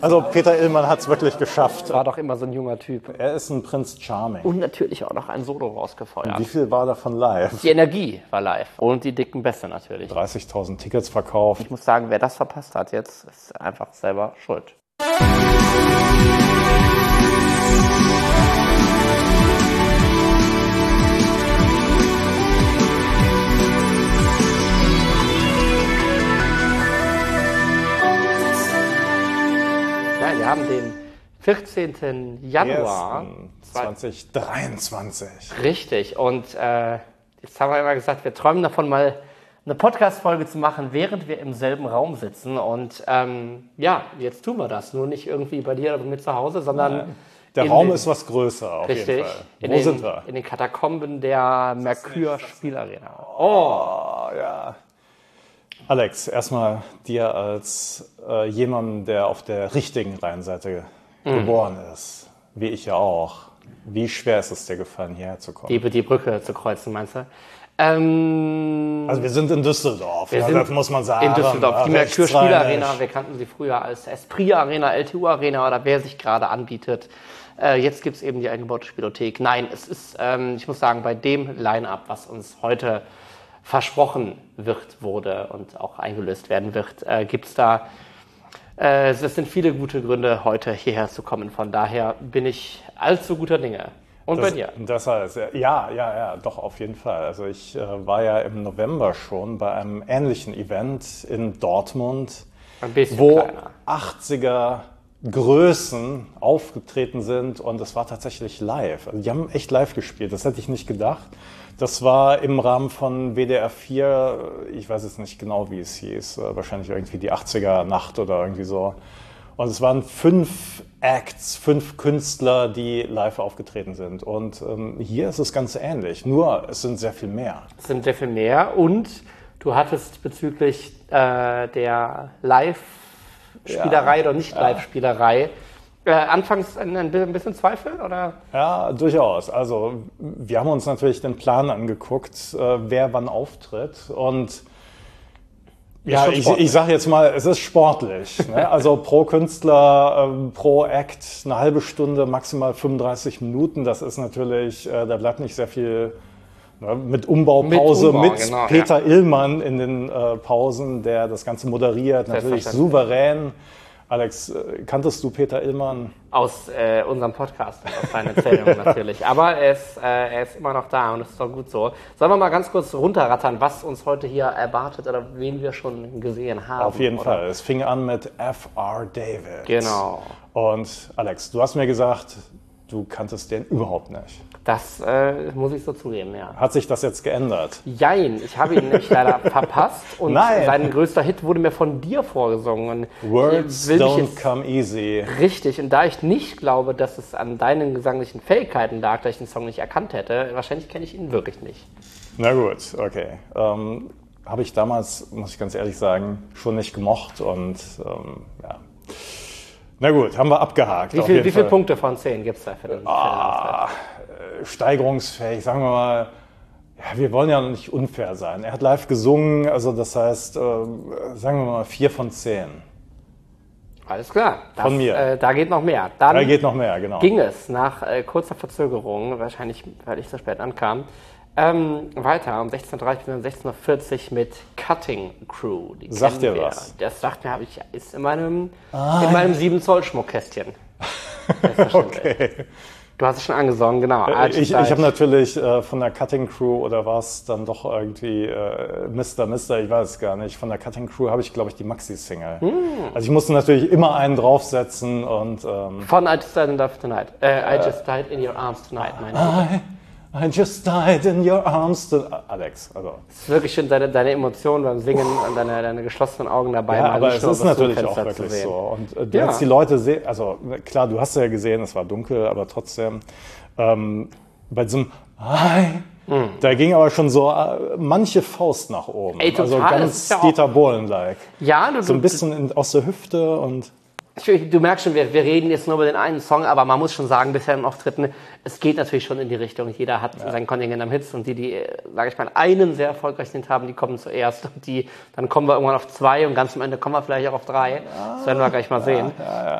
Also Peter Illmann hat es wirklich geschafft. War doch immer so ein junger Typ. Er ist ein Prinz Charming. Und natürlich auch noch ein Solo rausgefeuert. Und wie viel war davon live? Die Energie war live. Und die dicken Bässe natürlich. 30.000 Tickets verkauft. Ich muss sagen, wer das verpasst hat jetzt, ist einfach selber schuld. Ja, wir haben den 14. Januar 2023. Richtig. Und jetzt haben wir immer gesagt, wir träumen davon, mal eine Podcast-Folge zu machen, während wir im selben Raum sitzen. Und ja, jetzt tun wir das. Nur nicht irgendwie bei dir oder bei mir zu Hause, sondern... Der Raum ist was größer auf jeden Fall. Wo sind wir? In den Katakomben der Merkur Spielarena. Oh, ja. Alex, erstmal dir als jemand, der auf der richtigen Rheinseite geboren ist, wie ich ja auch. Wie schwer ist es dir gefallen, hierher zu kommen? Die Brücke zu kreuzen, meinst du? Also wir sind in Düsseldorf, das muss man sagen. In Düsseldorf, die Merkur Spielarena, wir kannten sie früher als Esprit Arena, LTU Arena oder wer sich gerade anbietet. Jetzt gibt es eben die eingebaute Spielothek. Nein, es ist, ich muss sagen, bei dem Line-Up, was uns heute versprochen wurde und auch eingelöst werden wird, gibt es da, es sind viele gute Gründe, heute hierher zu kommen. Von daher bin ich allzu guter Dinge. Und bei dir? Das heißt, ja, doch, auf jeden Fall. Also ich war ja im November schon bei einem ähnlichen Event in Dortmund, wo kleiner 80er Größen aufgetreten sind und es war tatsächlich live. Also die haben echt live gespielt, das hätte ich nicht gedacht. Das war im Rahmen von WDR 4, ich weiß jetzt nicht genau, wie es hieß, wahrscheinlich irgendwie die 80er Nacht oder irgendwie so. Und es waren 5 Acts, 5 Künstler, die live aufgetreten sind. Und hier ist es ganz ähnlich, nur es sind sehr viel mehr. Es sind sehr viel mehr und du hattest bezüglich der Live-Spielerei oder Nicht-Live-Spielerei anfangs ein bisschen Zweifel, oder? Ja, durchaus. Also wir haben uns natürlich den Plan angeguckt, wer wann auftritt und ja, ich sage jetzt mal, es ist sportlich. Ne? Also pro Künstler, pro Act eine halbe Stunde, maximal 35 Minuten. Das ist natürlich, da bleibt nicht sehr viel mit Umbaupause, mit genau, Peter Illmann in den Pausen, der das Ganze moderiert, natürlich souverän. Alex, kanntest du Peter Illmann? Aus unserem Podcast, aus seinen Erzählungen natürlich. Aber er ist immer noch da und das ist doch gut so. Sollen wir mal ganz kurz runterrattern, was uns heute hier erwartet oder wen wir schon gesehen haben? Auf jeden Fall. Es fing an mit F.R. David. Genau. Und Alex, du hast mir gesagt, du kanntest den überhaupt nicht. Das muss ich so zugeben, ja. Hat sich das jetzt geändert? Jein, ich habe ihn nämlich leider verpasst und sein größter Hit wurde mir von dir vorgesungen. Words don't come easy. Richtig, und da ich nicht glaube, dass es an deinen gesanglichen Fähigkeiten lag, da ich den Song nicht erkannt hätte, wahrscheinlich kenne ich ihn wirklich nicht. Na gut, okay. Habe ich damals, muss ich ganz ehrlich sagen, schon nicht gemocht und ja. Na gut, haben wir abgehakt. Wie viele Punkte von 10 gibt es da für den Auftritt? Steigerungsfähig, sagen wir mal, ja, wir wollen ja nicht unfair sein. Er hat live gesungen, also das heißt, sagen wir mal 4 von 10. Alles klar. Von mir. Da geht noch mehr. Dann da geht noch mehr, genau. Ging es nach kurzer Verzögerung, wahrscheinlich weil ich so spät ankam, weiter um 16.30 bis 16.40 Uhr mit Cutting Crew. Die sagt dir was? Das sagt mir, ist in meinem 7 Zoll Schmuckkästchen. Okay. Du hast es schon angesungen, genau. Ich habe natürlich von der Cutting Crew oder war es dann doch irgendwie Mr., ich weiß es gar nicht. Von der Cutting Crew habe ich, glaube ich, die Maxi-Single. Also ich musste natürlich immer einen draufsetzen und... von I Just Died in Love Tonight. I Just Died in Your Arms Tonight, meine ich. I just died in your arms. Alex, also. Es ist wirklich schön, deine Emotionen beim Singen und deine geschlossenen Augen dabei. Ja, aber es ist natürlich auch wirklich so. Und du hast die Leute sehen, also klar, du hast ja gesehen, es war dunkel, aber trotzdem, bei diesem da ging aber schon so manche Faust nach oben. Ey, total, also ganz Dieter Bohlen-like. Ja, so ein bisschen aus der Hüfte und... Du merkst schon, wir reden jetzt nur über den einen Song, aber man muss schon sagen, bisher im Auftritten, es geht natürlich schon in die Richtung. Jeder hat sein Kontingent am Hits und die, sage ich mal, einen sehr erfolgreichen Hit haben, die kommen zuerst. Und dann kommen wir irgendwann auf 2 und ganz am Ende kommen wir vielleicht auch auf 3. Das werden wir gleich mal sehen.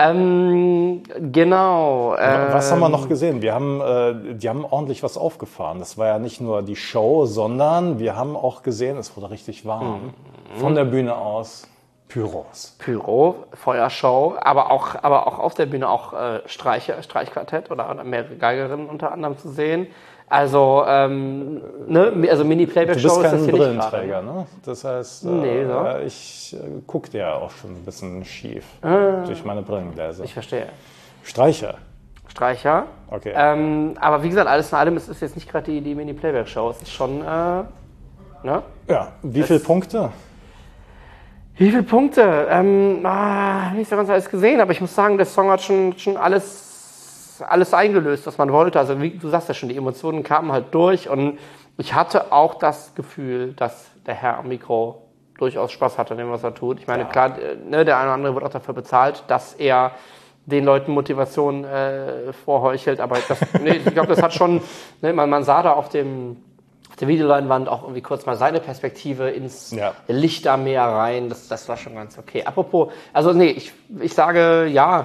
Genau. Was haben wir noch gesehen? Die haben ordentlich was aufgefahren. Das war ja nicht nur die Show, sondern wir haben auch gesehen, es wurde richtig warm. Von der Bühne aus. Pyro, Feuershow, aber auch auf der Bühne auch Streichquartett oder mehrere Geigerinnen unter anderem zu sehen. Also, also Mini-Playback-Show ist das hier nicht. Du bist kein Brillenträger, ne? Das heißt, ich gucke dir ja auch schon ein bisschen schief durch meine Brillengläser. Ich verstehe. Streicher. Okay. Aber wie gesagt, alles in allem, es ist jetzt nicht gerade die Mini-Playback-Show. Es ist schon, ne? Ja, wie viele Punkte? Wie viele Punkte? Nicht so ganz alles gesehen, aber ich muss sagen, der Song hat schon alles eingelöst, was man wollte. Also wie du sagst ja schon, die Emotionen kamen halt durch und ich hatte auch das Gefühl, dass der Herr am Mikro durchaus Spaß hat an dem, was er tut. Ich meine, klar, der eine oder andere wird auch dafür bezahlt, dass er den Leuten Motivation vorheuchelt, aber ich glaube, das hat schon, man sah da auf der Videoleinwand auch irgendwie kurz mal seine Perspektive ins Lichtermeer rein. Das war schon ganz okay. Apropos, also ich sage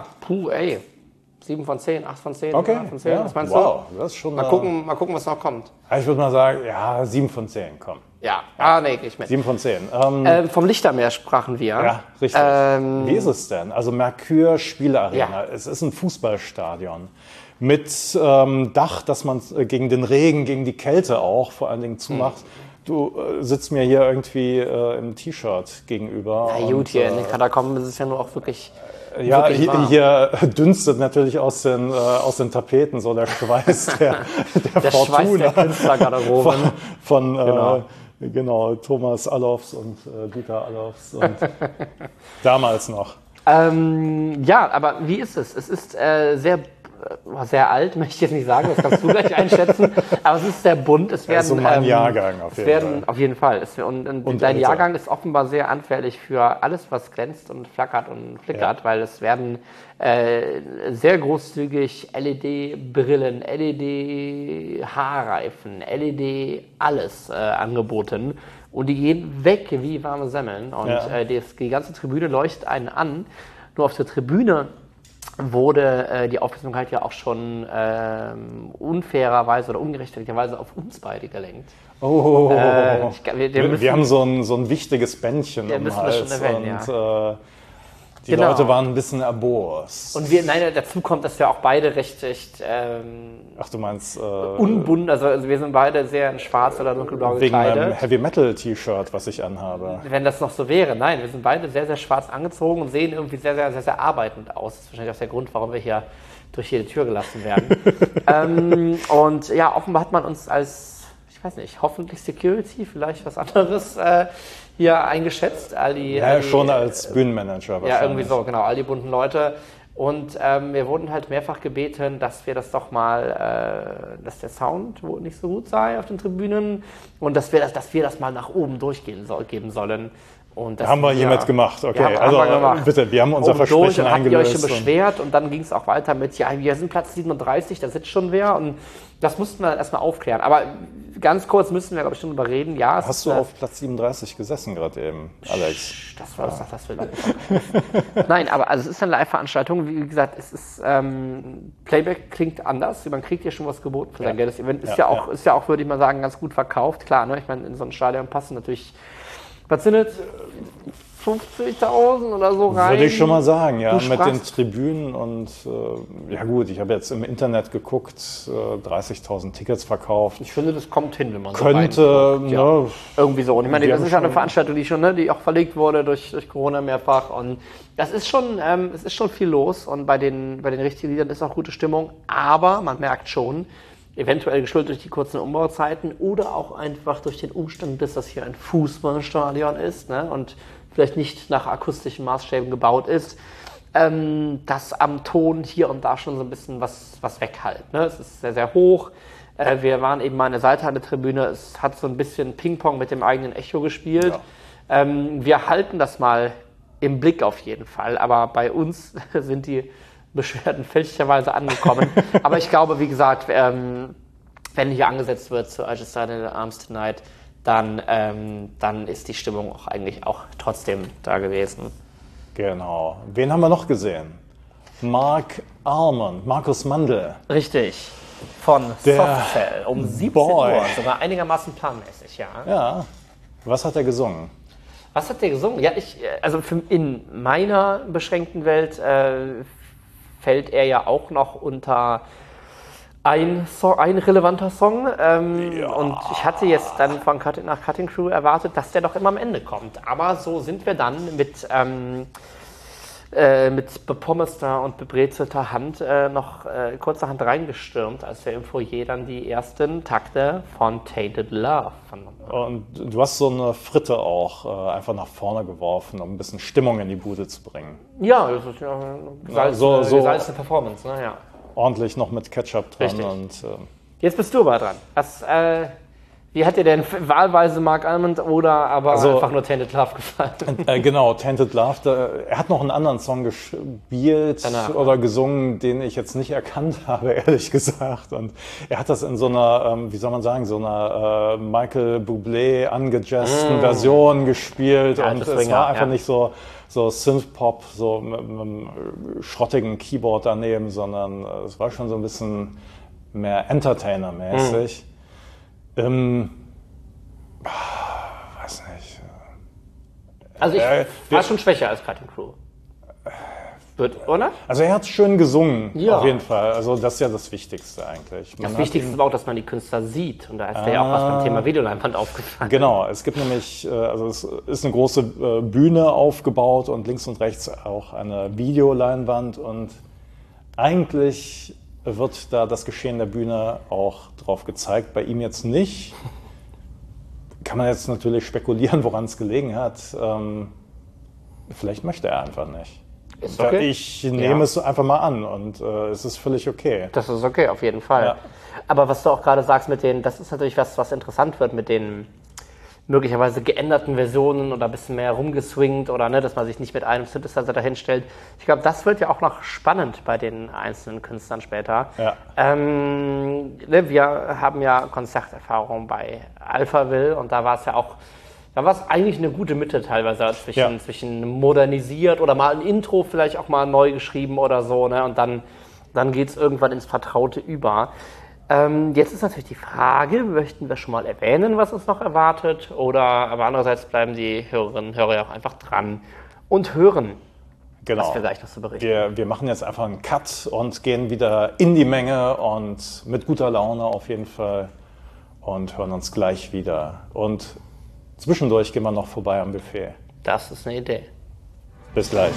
7 von 10, 8 von 10, okay. 8 von 10, was meinst du? Das ist schon mal gucken, was noch kommt. Ich würde mal sagen, 7 von 10, komm. Ich mit. 7 von 10. Vom Lichtermeer sprachen wir. Ja, richtig. Wie ist es denn? Also Merkur Spielearena, es ist ein Fußballstadion. Mit Dach, dass man gegen den Regen, gegen die Kälte auch vor allen Dingen zumacht. Du sitzt mir hier irgendwie im T-Shirt gegenüber. Ja gut, hier in den Katakomben ist es ja nur auch wirklich hier dünstet natürlich aus den Tapeten so der Schweiß der Fortuna. Schweiß der Künstlergarderoben. Von Thomas Allofs und Dieter Allofs und damals noch. Aber wie ist es? Es ist sehr alt, möchte ich jetzt nicht sagen, das kannst du gleich einschätzen, aber es ist sehr bunt. Es werden so mein Jahrgang auf jeden Fall. Und dein Jahrgang ist offenbar sehr anfällig für alles, was glänzt und flackert und flickert, weil es werden sehr großzügig LED-Brillen, LED-Haarreifen, LED alles angeboten. Und die gehen weg wie warme Semmeln. Und die ganze Tribüne leuchtet einen an. Nur auf der Tribüne wurde die Aufmerksamkeit ja auch schon unfairerweise oder ungerechtfertigterweise auf uns beide gelenkt. Wir haben so ein wichtiges Bändchen am Hals die Leute waren ein bisschen erbost. Und dazu kommt, dass wir auch beide recht ach, du meinst unbunt, also wir sind beide sehr in schwarz oder dunkelblau gekleidet. Wegen meinem Heavy-Metal-T-Shirt, was ich anhabe. Wenn das noch so wäre. Nein, wir sind beide sehr, sehr schwarz angezogen und sehen irgendwie sehr, sehr, sehr, sehr arbeitend aus. Das ist wahrscheinlich auch der Grund, warum wir hier durch jede Tür gelassen werden. Und offenbar hat man uns als, ich weiß nicht, hoffentlich Security, vielleicht was anderes hier eingeschätzt. Schon als Bühnenmanager wahrscheinlich. Ja, irgendwie so, genau, all die bunten Leute. Und wir wurden halt mehrfach gebeten, dass wir das doch mal, dass der Sound wohl nicht so gut sei auf den Tribünen und dass wir das mal nach oben durchgeben sollen. Und das haben wir hiermit gemacht, okay. Haben wir gemacht. Bitte, wir haben unser Versprechen eingelöst. Habt ihr euch schon beschwert und dann ging es auch weiter mit, wir sind Platz 37, da sitzt schon wer und das mussten wir erstmal aufklären. Aber ganz kurz müssen wir, glaube ich, schon drüber reden. Ja, hast du auf Platz 37 gesessen gerade eben, Alex? Das war das will Nein, aber es ist eine Live-Veranstaltung. Wie gesagt, es ist Playback klingt anders. Man kriegt hier schon was geboten für sein Geld. Das Event ist ja auch, würde ich mal sagen, ganz gut verkauft. Klar, ne? Ich meine, in so ein Stadion passen natürlich, was sind das? 50.000 oder so rein. Würde ich schon mal sagen, mit den Tribünen und gut, ich habe jetzt im Internet geguckt, 30.000 Tickets verkauft. Ich finde, das kommt hin, wenn man könnte, so irgendwie so. Und ich meine, das ist ja eine Veranstaltung, die auch verlegt wurde durch Corona mehrfach und das ist schon, es ist schon viel los und bei den richtigen Liedern ist auch gute Stimmung, aber man merkt schon, eventuell geschuldet durch die kurzen Umbauzeiten oder auch einfach durch den Umstand, dass das hier ein Fußballstadion ist, ne, und vielleicht nicht nach akustischen Maßstäben gebaut ist, dass am Ton hier und da schon so ein bisschen was weghallt. Ne? Es ist sehr, sehr hoch. Wir waren eben mal an der Seite an der Tribüne. Es hat so ein bisschen Ping-Pong mit dem eigenen Echo gespielt. Ja. Wir halten das mal im Blick auf jeden Fall. Aber bei uns sind die Beschwerden fälschlicherweise angekommen. Aber ich glaube, wie gesagt, wenn hier angesetzt wird zu I Just Died in the Arms Tonight, dann ist die Stimmung auch eigentlich auch trotzdem da gewesen. Genau. Wen haben wir noch gesehen? Markus Mandl. Richtig. Von Softcell um 17 Uhr, sogar einigermaßen planmäßig, ja. Ja. Was hat er gesungen? Was hat der gesungen? Ja, in meiner beschränkten Welt fällt er ja auch noch unter ein relevanter Song. Und ich hatte jetzt dann von Cutting Crew erwartet, dass der doch immer am Ende kommt. Aber so sind wir dann mit bepommester und bebrezelter Hand kurzerhand reingestürmt, als wir im Foyer dann die ersten Takte von Tainted Love vernommen haben. Und du hast so eine Fritte auch einfach nach vorne geworfen, um ein bisschen Stimmung in die Bude zu bringen. Ja, das ist ja gesalzene Performance, ne? Ja. Ordentlich noch mit Ketchup dran. Richtig. Und jetzt bist du aber dran. Wie hat dir denn wahlweise Mark Almond oder einfach nur Tainted Love gefallen? Genau, Tainted Love. Er hat noch einen anderen Song gespielt oder gesungen, den ich jetzt nicht erkannt habe, ehrlich gesagt. Und er hat das in so einer, wie soll man sagen, so einer Michael Bublé angejazzten Version gespielt. Ja, und es war einfach nicht so Synth-Pop, so mit einem schrottigen Keyboard daneben, sondern es war schon so ein bisschen mehr Entertainer-mäßig. Weiß nicht. Also ich war schon schwächer als Cutting Crew. Oder? Also er hat schön gesungen, auf jeden Fall. Also das ist ja das Wichtigste eigentlich. Das Wichtigste ist aber auch, dass man die Künstler sieht. Und da ist ja auch was beim Thema Videoleinwand aufgefallen. Genau, es gibt nämlich, es ist eine große Bühne aufgebaut und links und rechts auch eine Videoleinwand. Und eigentlich wird da das Geschehen der Bühne auch drauf gezeigt. Bei ihm jetzt nicht. Kann man jetzt natürlich spekulieren, woran es gelegen hat. Vielleicht möchte er einfach nicht. Ist okay. Ich nehme es einfach mal an und es ist völlig okay. Das ist okay, auf jeden Fall. Ja. Aber was du auch gerade sagst das ist natürlich was interessant wird mit den möglicherweise geänderten Versionen oder ein bisschen mehr rumgeswingt oder dass man sich nicht mit einem Synthesizer dahinstellt. Ich glaube, das wird ja auch noch spannend bei den einzelnen Künstlern später. Ja. Wir haben ja Konzerterfahrung bei Alphaville und da war es eigentlich eine gute Mitte teilweise zwischen modernisiert oder mal ein Intro vielleicht auch mal neu geschrieben oder so, ne? Und dann geht es irgendwann ins Vertraute über. Jetzt ist natürlich die Frage, möchten wir schon mal erwähnen, was uns noch erwartet? Aber andererseits bleiben die Hörerinnen und Hörer ja auch einfach dran und hören, was wir gleich noch so berichten. Wir machen jetzt einfach einen Cut und gehen wieder in die Menge und mit guter Laune auf jeden Fall und hören uns gleich wieder. Und zwischendurch gehen wir noch vorbei am Buffet. Das ist eine Idee. Bis gleich.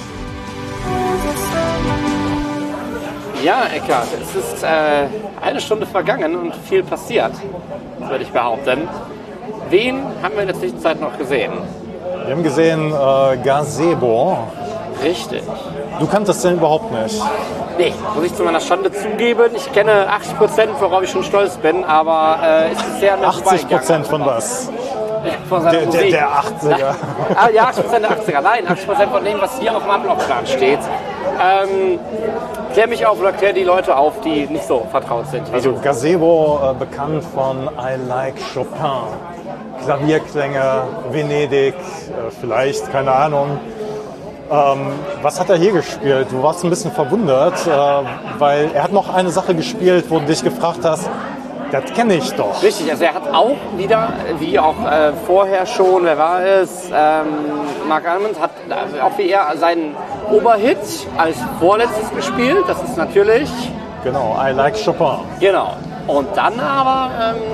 Ja, Eckart, es ist eine Stunde vergangen und viel passiert, würde ich behaupten. Wen haben wir in der Zwischenzeit noch gesehen? Wir haben gesehen Gazebo. Richtig. Du kanntest den überhaupt nicht? Nee, muss ich zu meiner Schande zugeben. Ich kenne 80%, worauf ich schon stolz bin, aber es ist sehr an 80% von was? Von seiner der 80er. Ja, 80% der 80er. Nein, 80% von dem, was hier auf dem Ablaufplan steht. Klär mich auf oder klär die Leute auf, die nicht so vertraut sind. Also Gazebo, bekannt von I Like Chopin. Klavierklänge, Venedig, vielleicht, keine Ahnung. Was hat er hier gespielt? Du warst ein bisschen verwundert, weil er hat noch eine Sache gespielt, wo du dich gefragt hast, das kenne ich doch. Richtig, also er hat auch wieder, wie auch vorher schon, wer war es? Mark Almond hat auch wie er seinen Oberhit als vorletztes gespielt. Das ist natürlich... Genau, I Like Chopin. Genau. Und dann aber...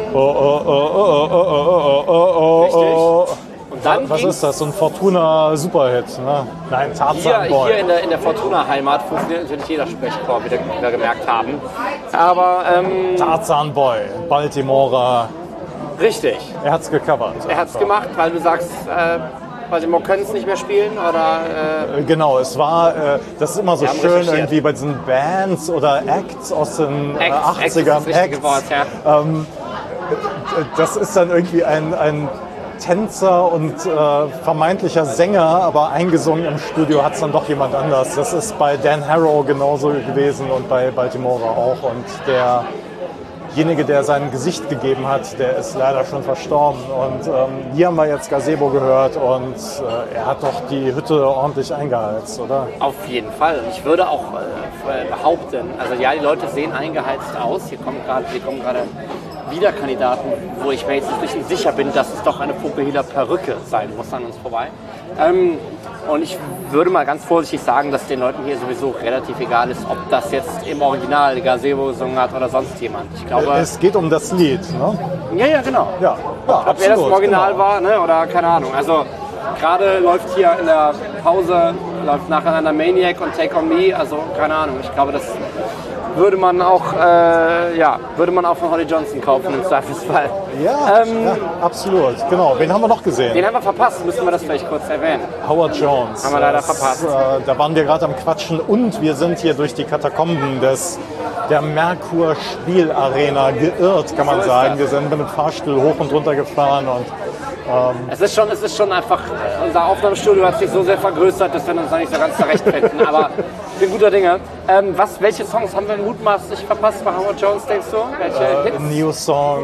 Richtig. Und dann was ist das? So ein Fortuna-Superhit, ne? Nein, Tarzan Boy. Hier in der Fortuna-Heimat funktioniert natürlich jeder Sprechchor, wie wir gemerkt haben. Aber... Tarzan Boy, Baltimorer. Richtig. Er hat's gecovert. Er hat's gemacht, weil du sagst... Baltimore können es nicht mehr spielen, oder? Genau, es war, das ist immer so schön irgendwie bei diesen Bands oder Acts aus den 80ern. Acts. Das ist das richtige Wort, ja. Das ist dann irgendwie ein Tänzer und vermeintlicher Sänger, aber eingesungen im Studio hat es dann doch jemand anders. Das ist bei Dan Harrow genauso gewesen und bei Baltimore auch. Und derjenige, der sein Gesicht gegeben hat, der ist leider schon verstorben. Und hier haben wir jetzt Gazebo gehört und er hat doch die Hütte ordentlich eingeheizt, oder? Auf jeden Fall. Und ich würde auch behaupten, also ja, die Leute sehen eingeheizt aus. Hier kommen gerade wieder Kandidaten, wo ich mir jetzt nicht sicher bin, dass es doch eine Fukuhila Perücke sein muss an uns vorbei. Und ich würde mal ganz vorsichtig sagen, dass den Leuten hier sowieso relativ egal ist, ob das jetzt im Original Gazebo gesungen hat oder sonst jemand. Ich glaube, es geht um das Lied, ne? Ja, genau. Ja, ob absolut, wer das Original war, ne? Oder keine Ahnung. Also gerade läuft hier in der Pause, läuft nacheinander Maniac und Take On Me, also keine Ahnung. Ich glaube, das würde man auch von Holly Johnson kaufen im Zweifelsfall. Ja, absolut. Genau. Wen haben wir noch gesehen? Den haben wir verpasst, müssen wir das vielleicht kurz erwähnen. Howard Jones. Haben wir leider verpasst. Da waren wir gerade am Quatschen und wir sind hier durch die Katakomben der Merkur Spielarena geirrt, kann man sagen. Wir sind mit dem Fahrstuhl hoch und runter gefahren und es ist schon einfach, unser Aufnahmestudio hat sich so sehr vergrößert, dass wir uns da nicht so ganz zurechtfinden, aber ich bin guter Dinge. Welche Songs haben wir mutmaßlich verpasst bei Howard Jones, denkst du? Welche Hits? New Song,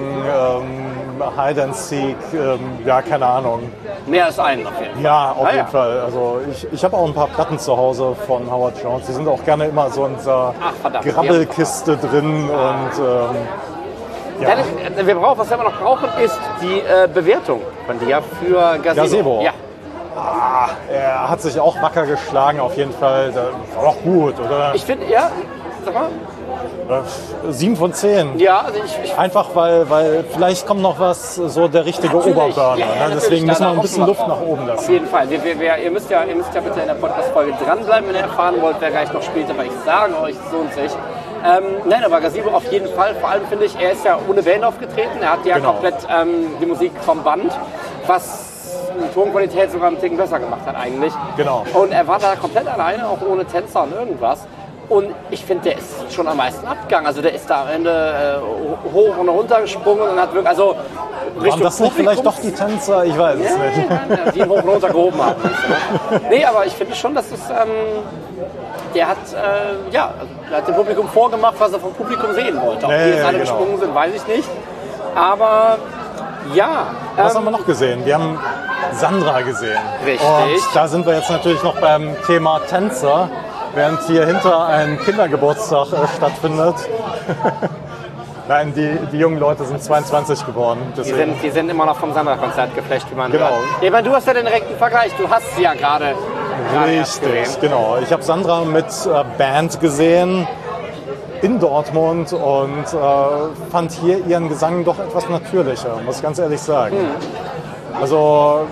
Hide and Seek, ja, keine Ahnung. Mehr als einen auf jeden Fall. Ja, auf jeden Fall. Also ich habe auch ein paar Platten zu Hause von Howard Jones. Die sind auch gerne immer so in dieser Grabbelkiste drin und ja. Was wir immer noch brauchen, ist die Bewertung von dir für Gazebo. Ja. Er hat sich auch wacker geschlagen, auf jeden Fall. Das war doch gut, oder? Ich finde, ja, sag mal. 7 von 10. Ja, also ich einfach weil vielleicht kommt noch was, so der richtige Oberburner. Ja, deswegen müssen wir ein bisschen Luft nach oben lassen. Auf jeden Fall. Ihr müsst ja bitte in der Podcast-Folge dranbleiben, wenn ihr erfahren wollt, wer gleich noch spielt. Aber ich sage euch, es lohnt sich. Nein, aber Gazebo auf jeden Fall. Vor allem finde ich, er ist ja ohne Band aufgetreten. Er hat ja komplett die Musik vom Band, was die Tonqualität sogar einen Ticken besser gemacht hat eigentlich. Genau. Und er war da komplett alleine, auch ohne Tänzer und irgendwas. Und ich finde, der ist schon am meisten abgegangen. Also der ist da am Ende hoch und runter gesprungen und hat wirklich, also Richtung waren das nicht vielleicht doch die Tänzer? Ich weiß es nicht. Die ihn hoch und runter gehoben haben. Nee, aber ich finde schon, dass es, der hat dem Publikum vorgemacht, was er vom Publikum sehen wollte. Ob die jetzt alle gesprungen sind, weiß ich nicht. Aber ja. Was haben wir noch gesehen? Wir haben Sandra gesehen. Richtig. Und da sind wir jetzt natürlich noch beim Thema Tänzer, während hier hinter ein Kindergeburtstag stattfindet. Nein, die jungen Leute sind 22 geworden. Die sind immer noch vom Sandra-Konzert geflasht, wie man hört. Ja, du hast ja den direkten Vergleich, du hast sie ja gerade Richtig, genau. Ich habe Sandra mit Band gesehen in Dortmund und fand hier ihren Gesang doch etwas natürlicher, muss ich ganz ehrlich sagen. Also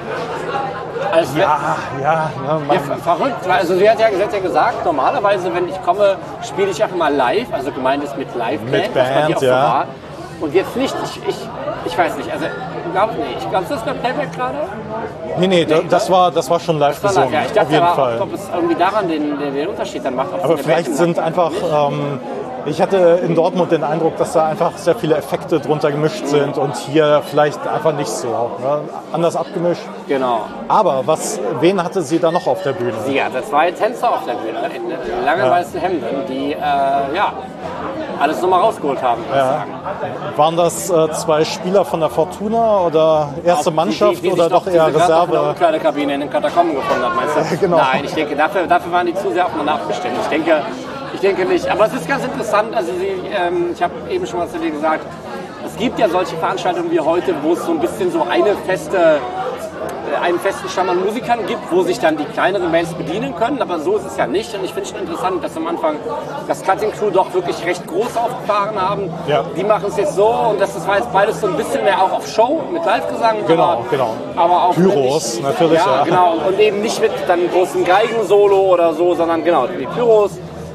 verrückt. Also sie hat ja gesagt, normalerweise, wenn ich komme, spiele ich auch immer live, also gemeint ist mit Live-Band. Mit Band, ja. So und jetzt nicht. Ich weiß nicht, also ich glaube, ist das der Playback gerade? Nee, das war schon live gesungen, ja. Ich dachte auf jeden Fall. Ob es irgendwie daran den Unterschied dann macht. Aber vielleicht sind einfach... ich hatte in Dortmund den Eindruck, dass da einfach sehr viele Effekte drunter gemischt sind und hier vielleicht einfach nicht so. Ne? Anders abgemischt. Genau. Aber wen hatte sie da noch auf der Bühne? Sie hatte 2 Tänzer auf der Bühne in langen weißen Hemden, die alles nochmal rausgeholt haben, würde ich sagen. Waren das 2 Spieler von der Fortuna oder erste Mannschaft die oder doch eher Reserve? Die in der Umkleidekabine in den Katakomben gefunden hat, meinst du? Genau. Nein, ich denke, dafür waren die zu sehr aufeinander abgestimmt. Ich denke nicht. Aber es ist ganz interessant. Also ich habe eben schon mal zu dir gesagt, es gibt ja solche Veranstaltungen wie heute, wo es so ein bisschen so einen festen Stamm an Musikern gibt, wo sich dann die kleineren Bands bedienen können, aber so ist es ja nicht. Und ich finde es schon interessant, dass am Anfang das Cutting Crew doch wirklich recht groß aufgefahren haben. Ja. Die machen es jetzt so und das war jetzt beides so ein bisschen mehr auch auf Show mit Live-Gesang. Genau. Aber auch Pyros natürlich. Ja, genau. Und eben nicht mit dann großen Geigen-Solo oder so, sondern genau, die Pyros.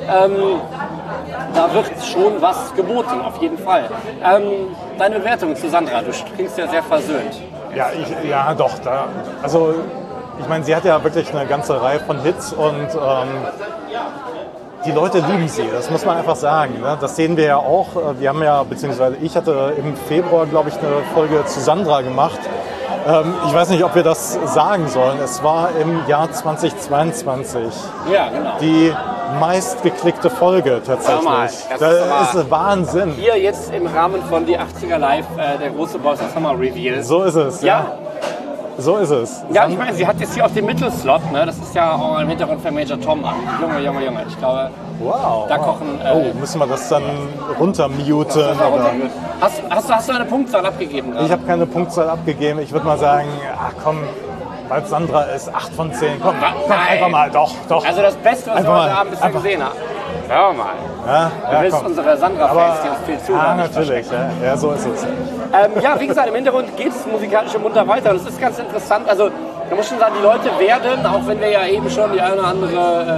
Da wird schon was geboten, auf jeden Fall. Deine Bewertung zu Sandra, du klingst ja sehr versöhnt. Ja, doch. Also, ich meine, sie hat ja wirklich eine ganze Reihe von Hits und die Leute lieben sie, das muss man einfach sagen. Ne? Das sehen wir ja auch. Wir haben ja, beziehungsweise ich hatte im Februar, glaube ich, eine Folge zu Sandra gemacht. Ich weiß nicht, ob wir das sagen sollen. Es war im Jahr 2022 genau. die meistgeklickte Folge tatsächlich. Das ist Wahnsinn. Hier jetzt im Rahmen von die 80er Live, der große Boys of Summer Reveal. So ist es, ja. So ist es. Ja, ich meine, sie hat jetzt hier auch den Mittelslot, ne? Das ist ja auch im Hintergrund von Major Tom an. Junge. Ich glaube, da kochen... müssen wir das dann runtermuten? Hast du eine Punktzahl abgegeben? Ich habe keine Punktzahl abgegeben. Ich würde mal sagen, komm, weil Sandra ist 8 von 10. Komm, einfach mal, doch. Also das Beste, was wir heute Abend bisher gesehen haben. Hör mal. Du willst unsere Sandra-Fans, die uns viel zuhören. Ja, natürlich. Ja, so ist es. Wie gesagt, im Hintergrund geht es musikalisch im Munter weiter. Und es ist ganz interessant. Also, man muss schon sagen, die Leute werden, auch wenn wir ja eben schon die eine oder andere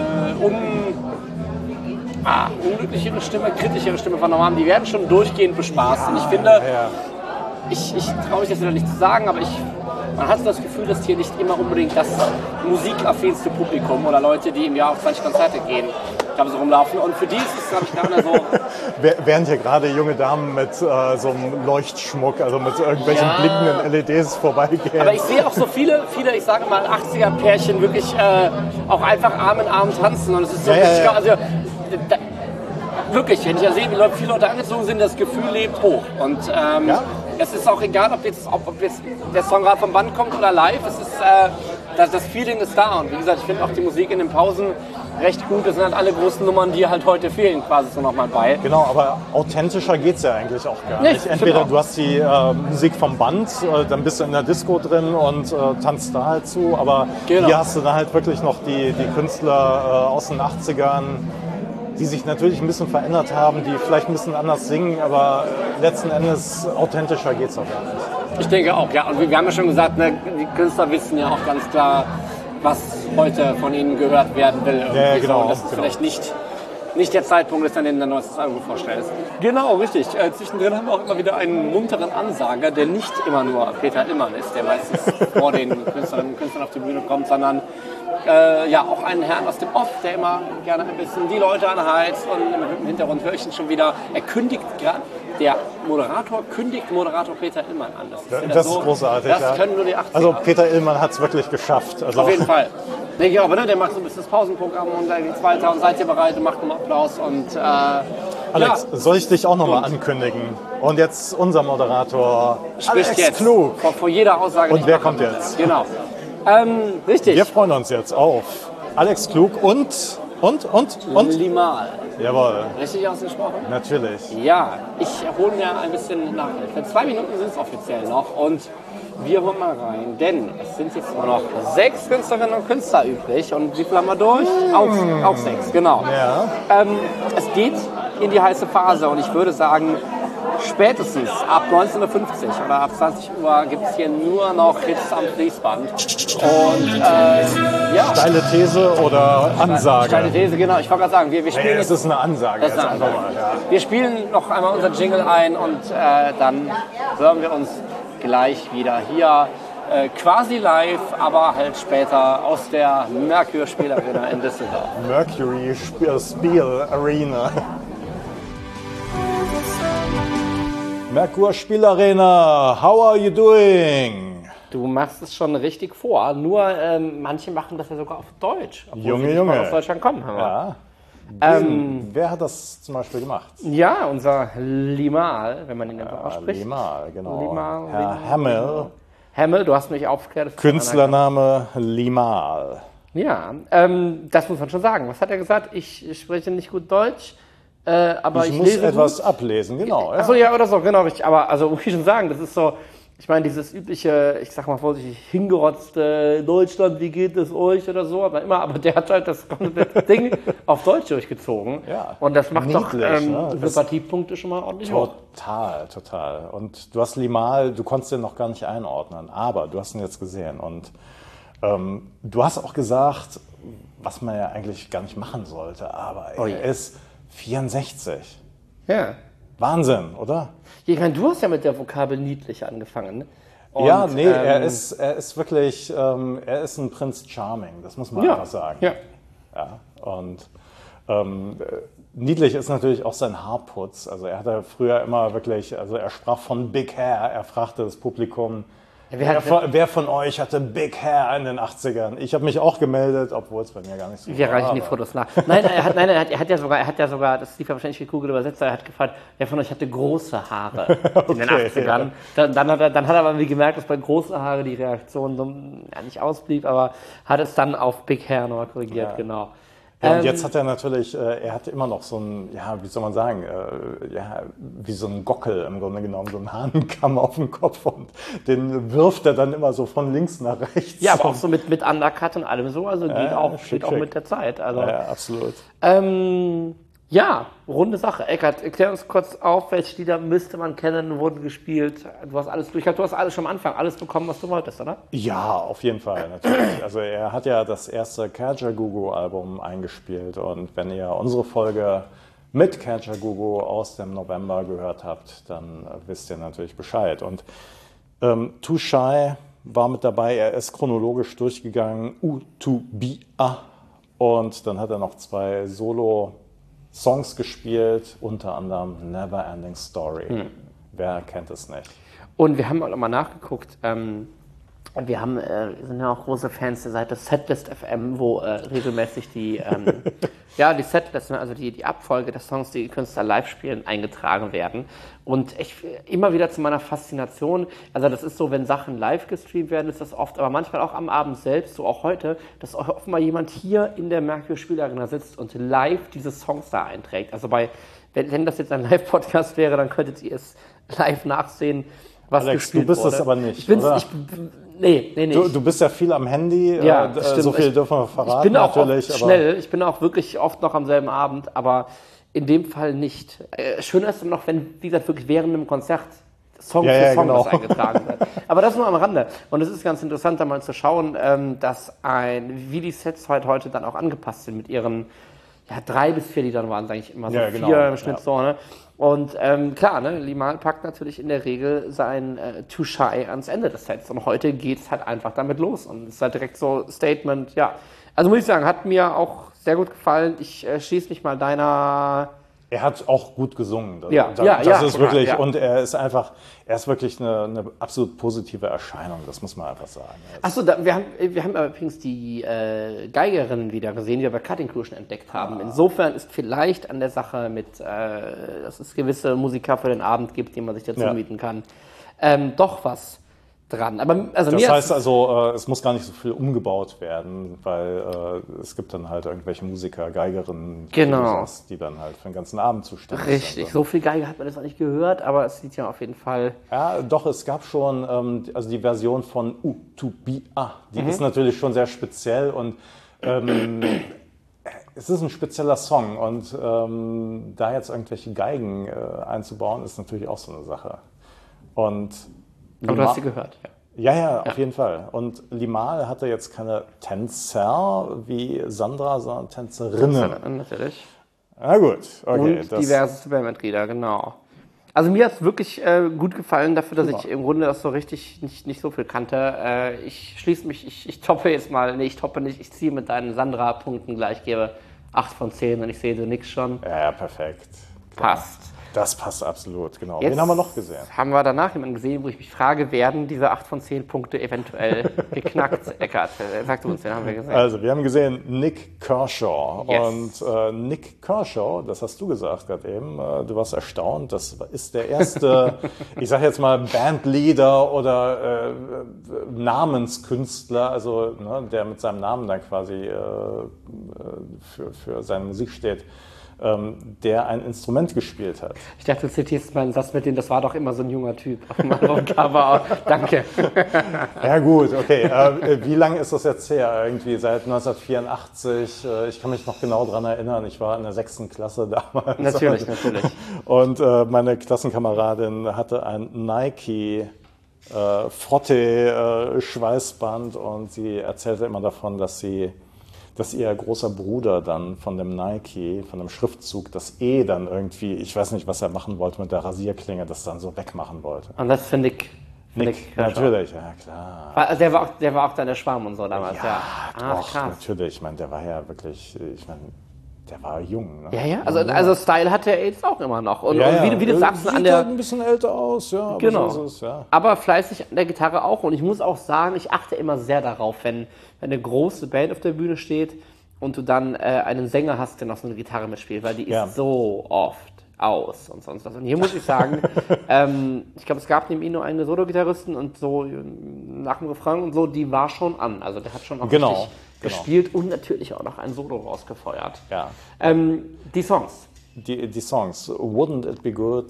unglücklichere Stimme, kritischere Stimme vernommen haben, die werden schon durchgehend bespaßt. Und ich finde, ich traue mich das wieder nicht zu sagen, aber man hat so das Gefühl, dass hier nicht immer unbedingt das musikaffinste Publikum oder Leute, die im Jahr auf 20 Konzerte gehen, so rumlaufen. Und für die ist es, glaube ich, gar nicht so... Während hier gerade junge Damen mit so einem Leuchtschmuck, also mit irgendwelchen blinkenden LEDs vorbeigehen. Aber ich sehe auch so viele, ich sage mal, 80er-Pärchen wirklich auch einfach Arm in Arm tanzen. Und es ist so wirklich, wenn ich ja sehe, wie viele Leute angezogen sind, das Gefühl lebt hoch. Und es ist auch egal, ob jetzt der Song gerade vom Band kommt oder live. Es ist, das Feeling ist da. Und wie gesagt, ich finde auch die Musik in den Pausen recht gut. Das sind halt alle großen Nummern, die halt heute fehlen, quasi so nochmal bei. Genau, aber authentischer geht es ja eigentlich auch gar nicht. Entweder du hast die Musik vom Band, dann bist du in der Disco drin und tanzt da halt zu. Aber hier hast du dann halt wirklich noch die Künstler aus den 80ern, die sich natürlich ein bisschen verändert haben, die vielleicht ein bisschen anders singen, aber letzten Endes authentischer geht es auch gar nicht. Ich denke auch, ja. Und wir haben ja schon gesagt, ne, die Künstler wissen ja auch ganz klar, was heute von ihnen gehört werden will. Ja, genau. So. Das ist vielleicht nicht der Zeitpunkt, dass du dann ein neues Album vorstellst. Genau, richtig. Zwischendrin haben wir auch immer wieder einen munteren Ansager, der nicht immer nur Peter Illmann ist, der meistens vor den Künstlerinnen und Künstlern auf die Bühne kommt, sondern auch einen Herrn aus dem Off, der immer gerne ein bisschen die Leute anheizt und im Hintergrund höre ich ihn schon wieder. Moderator Peter Illmann an. Das ist großartig. Das können nur die 80er. Also Peter Illmann hat es wirklich geschafft. Also auf jeden Fall. Denke ich auch, aber der macht so ein bisschen das Pausenprogramm und dann geht's weiter und seid ihr bereit und macht einen Applaus und Alex, soll ich dich auch nochmal ankündigen? Und jetzt unser Moderator spricht Alex jetzt Klug. Vor jeder Aussage. Und wer kommt jetzt? Genau. Richtig. Wir freuen uns jetzt auf Alex Klug und Limahl. Jawohl. Richtig ausgesprochen? Natürlich. Ja, ich hole mir ein bisschen Nachhilfe. 2 Minuten sind es offiziell noch und wir holen mal rein, denn es sind jetzt nur noch 6 Künstlerinnen und Künstler übrig. Und wie viel haben wir durch? Auch 6, genau. Ja. Es geht in die heiße Phase und ich würde sagen, spätestens ab 19.50 Uhr oder ab 20 Uhr gibt es hier nur noch Hits am Fließband. Und Steile These oder Ansage? Steile These, genau. Ich wollte gerade sagen, wir spielen es ist eine Ansage. Das ist eine Ansage. Wir spielen noch einmal unser Jingle ein und dann hören wir uns gleich wieder hier. Quasi live, aber halt später aus der Merkur Spielarena in Düsseldorf. Mercury Spiel Arena. Merkur Spielarena, how are you doing? Du machst es schon richtig vor, nur manche machen das ja sogar auf Deutsch, obwohl Junge, sie nicht mal aus Deutschland kommen. Ja. Wer hat das zum Beispiel gemacht? Ja, unser Limahl, wenn man ihn einfach ausspricht. Limahl, genau. Limahl, Herr Hemmel, du hast mich aufgeklärt. Künstlername Limahl. Ja, das muss man schon sagen. Was hat er gesagt? Ich spreche nicht gut Deutsch. Aber ich muss lese etwas gut. ablesen, genau. Achso, ja, oder so, genau, richtig. Aber also muss ich schon sagen, das ist so, ich meine, dieses übliche, ich sag mal vorsichtig, hingerotzte Deutschland, wie geht es euch oder so, aber der hat halt das komplette Ding auf Deutsch durchgezogen. Ja. Und das macht niedlich, doch Sympathiepunkte schon mal ordentlich hoch. Total. Und du hast Limahl, du konntest den noch gar nicht einordnen, aber du hast ihn jetzt gesehen. Und du hast auch gesagt, was man ja eigentlich gar nicht machen sollte, aber er ist 64. Ja. Wahnsinn, oder? Ich meine, du hast ja mit der Vokabel niedlich angefangen. Ne? Und, er ist wirklich, er ist ein Prinz Charming, das muss man einfach sagen. Ja. Und niedlich ist natürlich auch sein Haarputz. Also er hatte früher immer wirklich, also er sprach von Big Hair, er fragte das Publikum, Wer von euch hatte Big Hair in den 80ern? Ich habe mich auch gemeldet, obwohl es bei mir gar nicht so war. Wir reichen die Fotos nach. Er hat ja sogar, das lief ja wahrscheinlich wie Google Übersetzer, er hat gefragt, wer von euch hatte große Haare in den 80ern? Ja. Dann hat er aber irgendwie gemerkt, dass bei großen Haare die Reaktion so, nicht ausblieb, aber hat es dann auf Big Hair nochmal korrigiert, genau. Ja, und jetzt hat er natürlich, er hat immer noch so ein, wie soll man sagen, wie so ein Gockel im Grunde genommen, so ein Hahnenkamm auf dem Kopf und den wirft er dann immer so von links nach rechts. Ja, aber auch so mit Undercut und allem so, also geht auch mit der Zeit. Also, ja, absolut. Ja, runde Sache. Eckart, erklär uns kurz auf, welche Lieder müsste man kennen, wurden gespielt. Du hast alles durch. Du hast alles schon am Anfang, alles bekommen, was du wolltest, oder? Ja, auf jeden Fall, natürlich. Also er hat ja das erste Kajagoogoo-Album eingespielt und wenn ihr unsere Folge mit Kajagoogoo aus dem November gehört habt, dann wisst ihr natürlich Bescheid. Und Too Shy war mit dabei, er ist chronologisch durchgegangen, U2BA und dann hat er noch 2 Solo-Songs gespielt, unter anderem Never Ending Story. Wer kennt es nicht? Und wir haben auch mal nachgeguckt, wir sind ja auch große Fans der Seite Setlist FM, wo regelmäßig die Setlist, also die Abfolge der Songs, die Künstler live spielen, eingetragen werden. Und immer wieder zu meiner Faszination, also das ist so, wenn Sachen live gestreamt werden, ist das oft, aber manchmal auch am Abend selbst, so auch heute, dass offenbar jemand hier in der Merkur Spielarena sitzt und live diese Songs da einträgt. Also wenn das jetzt ein Live-Podcast wäre, dann könntet ihr es live nachsehen, was Alex, gespielt du bist wurde. es aber nicht, oder? Nee. Du bist ja viel am Handy, ja, so viel dürfen wir verraten. Ich bin auch natürlich, oft schnell, ich bin auch wirklich oft noch am selben Abend, aber in dem Fall nicht. Schöner ist es noch, wenn, wie gesagt, wirklich während einem Konzert Song für Song was eingetragen wird. Aber das nur am Rande. Und es ist ganz interessant, da mal zu schauen, wie die Sets heute dann auch angepasst sind mit ihren 3 bis 4 Liedern waren es eigentlich immer so, 4 im Schnitt so, ne? Und klar, ne, Limahl packt natürlich in der Regel sein Too Shy ans Ende des Sets. Und heute geht's halt einfach damit los. Und es ist halt direkt so Statement, ja. Also muss ich sagen, hat mir auch sehr gut gefallen. Ich schließe mich mal deiner... Er hat auch gut gesungen. Das ist wirklich, und er ist wirklich eine absolut positive Erscheinung, das muss man einfach sagen. Achso, wir haben übrigens die Geigerin wieder gesehen, die wir bei Cutting Crew schon entdeckt haben. Insofern ist vielleicht an der Sache dass es gewisse Musiker für den Abend gibt, die man sich dazu mieten kann, doch was dran. Aber, also das heißt also, es muss gar nicht so viel umgebaut werden, weil es gibt dann halt irgendwelche Musiker, Geigerinnen, die dann halt für den ganzen Abend zuständig sind. Richtig, so viel Geige hat man das auch nicht gehört, aber es sieht ja auf jeden Fall... Ja, doch, es gab schon, also die Version von U2BA, die ist natürlich schon sehr speziell und es ist ein spezieller Song und da jetzt irgendwelche Geigen einzubauen, ist natürlich auch so eine Sache. Aber du hast sie gehört, ja. Ja, auf jeden Fall. Und Limahl hatte jetzt keine Tänzer wie Sandra, sondern Tänzerinnen. Natürlich. Na gut, okay. Und diverse Bandmitglieder, genau. Also mir hat es wirklich gut gefallen, dafür, dass ich im Grunde das so richtig nicht so viel kannte. Ich schließe mich, ich toppe jetzt mal, ich toppe nicht, ich ziehe mit deinen Sandra-Punkten gleich, gebe 8 von 10 und ich sehe, du nix schon. Ja, perfekt. Klar. Passt. Das passt absolut, genau. Jetzt Wen haben wir noch gesehen? Haben wir danach jemanden gesehen, wo ich mich frage, werden diese 8 von 10 Punkte eventuell geknackt? Eckart, sag du uns, wen haben wir gesehen? Also, wir haben gesehen Nick Kershaw. Yes. Und Nick Kershaw, das hast du gesagt gerade eben, du warst erstaunt, das ist der erste, ich sage jetzt mal Bandleader oder Namenskünstler, also der mit seinem Namen dann quasi für seine Musik steht, der ein Instrument gespielt hat. Ich dachte, du zitierst meinen Satz mit dem, das war doch immer so ein junger Typ auf dem Cover. Danke. Ja gut, okay. Wie lange ist das jetzt her? Irgendwie seit 1984. Ich kann mich noch genau daran erinnern. Ich war in der 6. Klasse damals. Natürlich. Und meine Klassenkameradin hatte ein Nike Frotte Schweißband und sie erzählte immer davon, dass ihr großer Bruder dann von dem Nike, von dem Schriftzug, das E dann irgendwie, ich weiß nicht, was er machen wollte mit der Rasierklinge, das dann so wegmachen wollte. Und das finde ich... Nick, natürlich, ja klar. Der war auch dann der Schwarm und so damals, ja. Doch, krass. Natürlich. Ich meine, der war ja wirklich, Der war jung, ne? Ja. Also Style hat er jetzt auch immer noch. Und wie du sagst, sieht halt ein bisschen älter aus, ja. Genau. So ist es, ja. Aber fleißig an der Gitarre auch. Und ich muss auch sagen, ich achte immer sehr darauf, wenn eine große Band auf der Bühne steht und du dann einen Sänger hast, der noch so eine Gitarre mitspielt, weil die ist so oft aus und sonst was. Und hier muss ich sagen, ich glaube, es gab neben ihm nur einen Solo-Gitarristen und so nach dem Refrain und so, die war schon an. Also der hat schon auch richtig gespielt und natürlich auch noch ein Solo rausgefeuert. Ja. Die Songs. Die Songs. Wouldn't It Be Good?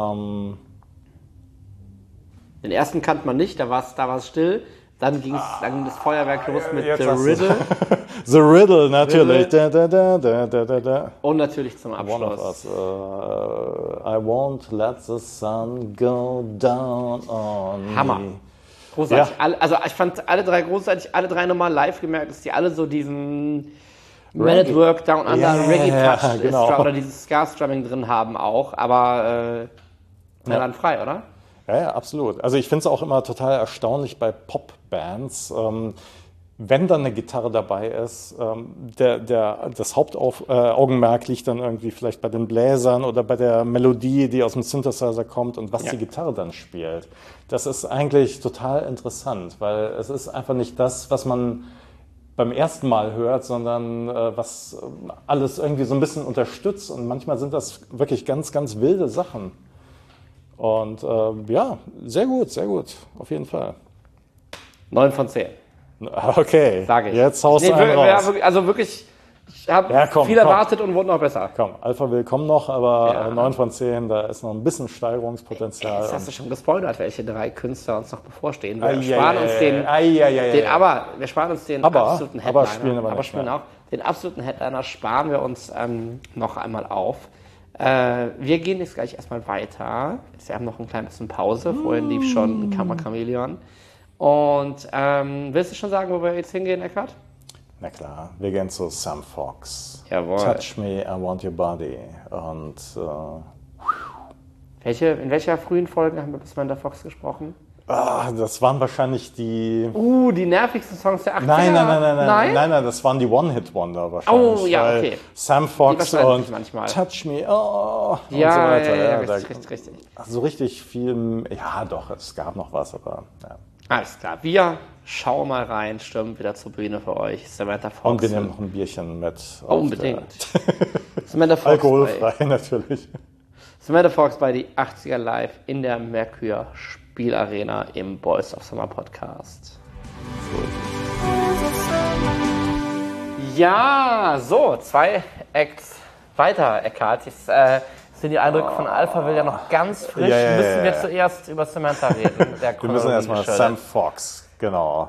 Den ersten kannte man nicht, da war es still. Dann ging das Feuerwerk los mit The Riddle. The Riddle, natürlich. Da. Und natürlich zum Abschluss. One of us. I won't let the sun go down on Hammer. me. Großartig. Ja. Also ich fand alle drei großartig, alle drei nochmal live gemerkt, dass die alle so diesen Man at Work, Down Under, Reggae-Touch oder dieses Ska-Strumming drin haben auch, aber dann frei, oder? Ja, absolut. Also ich finde es auch immer total erstaunlich bei Popbands, wenn dann eine Gitarre dabei ist, das Hauptaugenmerk liegt dann irgendwie vielleicht bei den Bläsern oder bei der Melodie, die aus dem Synthesizer kommt und was die Gitarre dann spielt. Das ist eigentlich total interessant, weil es ist einfach nicht das, was man beim ersten Mal hört, sondern was alles irgendwie so ein bisschen unterstützt und manchmal sind das wirklich ganz, ganz wilde Sachen. Und sehr gut, auf jeden Fall. 9 von 10. Okay, sage ich. Jetzt haust du einen raus. Also wirklich, ich habe viel erwartet und wurde noch besser. Komm, Alphaville kommt noch, aber 9 von 10, da ist noch ein bisschen Steigerungspotenzial. Jetzt hast du schon gespoilert, welche 3 Künstler uns noch bevorstehen. Wir sparen uns den absoluten Headliner. Den absoluten Headliner sparen wir uns noch einmal auf. Wir gehen jetzt gleich erstmal weiter. Wir haben noch ein klein bisschen Pause. Vorhin lief schon Karma Chameleon. Und willst du schon sagen, wo wir jetzt hingehen, Eckhard? Na klar, wir gehen zu Sam Fox. Jawohl. Touch Me, I Want Your Body. Und in welcher frühen Folge haben wir mit Samantha Fox gesprochen? Das waren wahrscheinlich die... die nervigsten Songs der 80er. Nein, das waren die One-Hit-Wonder wahrscheinlich. Oh, ja, okay. Sam Fox und manchmal. Touch Me, und so ja, weiter. Ja, richtig. So richtig viel... Ja, doch, es gab noch was, aber... Ja. Alles klar, wir schauen mal rein, stürmen wieder zur Bühne für euch. Samantha Fox. Und wir nehmen noch ein Bierchen mit. Unbedingt. Samantha Fox alkoholfrei, natürlich. Samantha Fox bei die 80er Live in der Merkur Spielarena im Boys of Summer Podcast. Ja, so, 2 Acts weiter, Eckhard. Jetzt sind die Eindrücke von Alphaville ja noch ganz frisch. Müssen wir zuerst über Samantha reden? Wir müssen erstmal Sam Fox, genau.